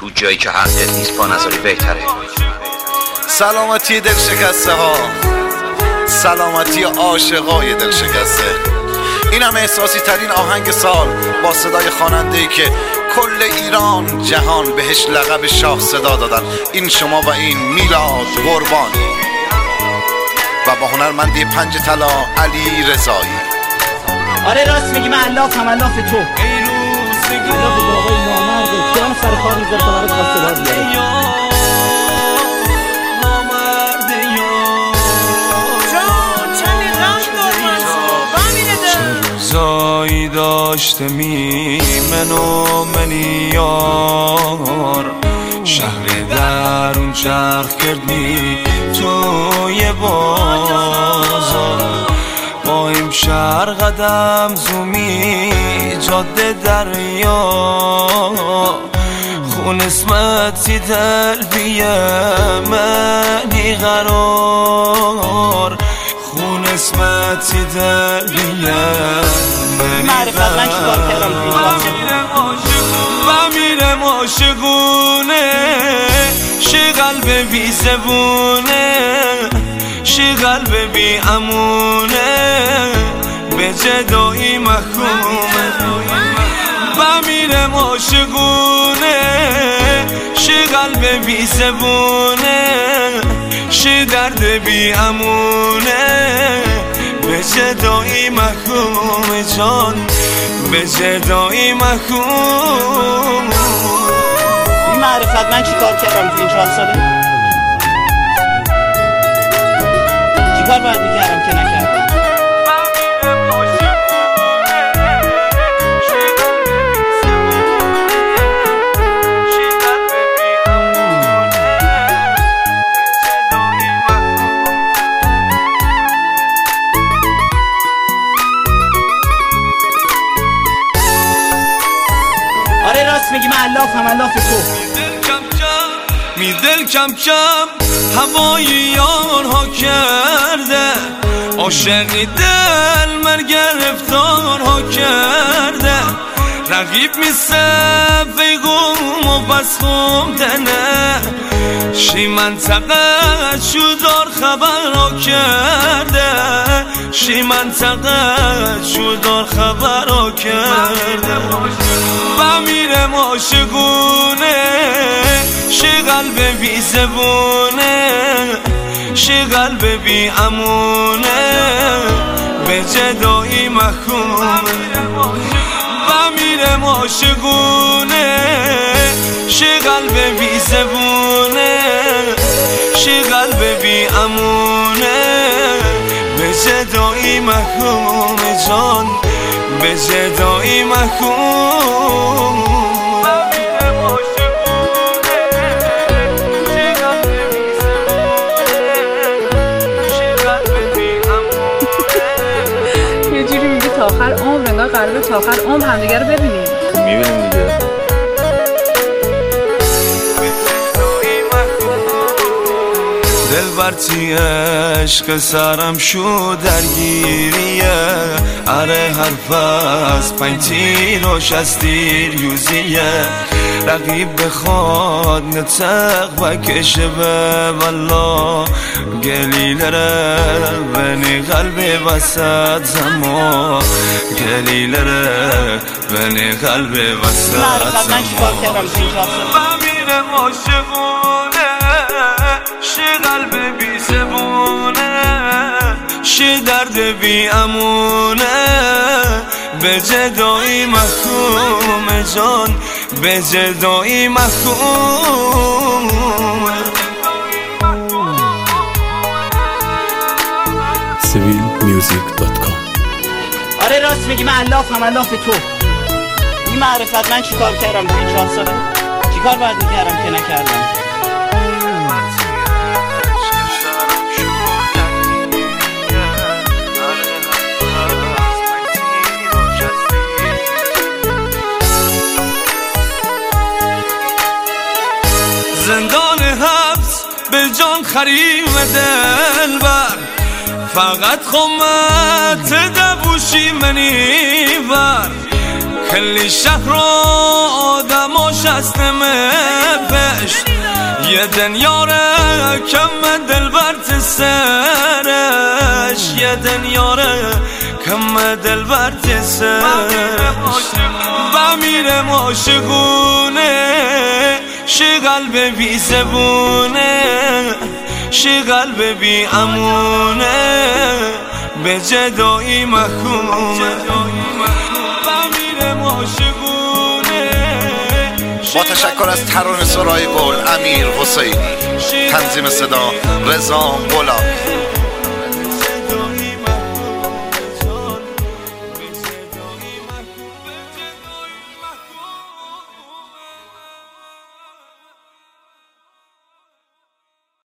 تو جایی که حقیقت نیست پا نذاری بهتره. سلامتی دل شکسته ها، سلامتی عاشقای دل شکسته. اینم احساسی ترین آهنگ سال با صدای خواننده‌ای که کل ایران جهان بهش لقب شاه صدا دادن. این شما و این میلاد قربانی و با هنرمندی 5 طلا علی رضایی. آره راست میگی، من علافم، علاف تو. علاف بابای نامرده جان سر کار میذاره تا برات خواستگار بیاره. روزایی داشته میمن و منیار، شهر درون چرخ کردی توی بازار. با این شهر قدم زومی جاده دریا، خون اسمتی تلبیه منی قرار، خون اسمتی تلبیه معرفت من چیکار کردم و میرم عاشقونه، شی قلب بی زبونه، شی قلب بی امونه، به جدایی محکومه. و میرم عاشقونه، شی قلب بی زبونه، شی درد بی امونه، به جدایی محکوم جان، به جدایی محکوم. این معرفت من چیکار کردم تو این 4 ساله؟ چیکار باید میکردم که نکردم؟ آره راست میگی، من علافم، علاف تو. می دل کم کم هوای یارها کرده، عاشقی دل من گرفتارها کرده. رقیب می صفی گم و بس خوم دنه، شی منطقه شدار خبرها کرده، شی منطقه شدار خبرها کرده. و میرم عاشقونه، شی قلب بی زبونه، شی قلب بی امونه، به جدایی محکومه. و میرم عاشقونه، شی قلب بی زبونه، شی قلب بی امونه، به جدایی محکوم جان، به جدایی محکوم. یه جوری میگه تا آخر عمر، انگار قراره تا آخر عمر همدیگه رو ببینیم. میبینیم دیگه. دل برتی عشق سرم شو درگیریه، اره حرف از 5 تیر و 6 تیر یوزیه. رقیب بخواد نتق و کشه به والله، گلیلره بنی قلب وسط زما، گلیلره بنی قلب وسط زما. و میرم عاشقونه، شی قلب بی زبونه، شی درد بی امونه، به جدایی محکوم جان، به جدایی محکوم. civilmusic.com. آره راست میگی، من علافم، علاف تو. این معرفت من چیکار کردم تو این 4 ساله؟ چیکار باید میکردم که نکردم؟ زندان حبس به جان خریم دلبر، فقط خمت دبوشی منی بر. کلی شهر و آدماش هستمه پشت یه دنیاره کم دلبرت سرش یه دنیاره کم دلبرت سرش بمیرم عاشقونه شی قلب بی زبونه شی قلب بی امونه به جدایی محکومه بمیرم عاشقونه. با تشکر از ترانه سرای گل امیر حسینی، تنظیم صدا رضا بولا.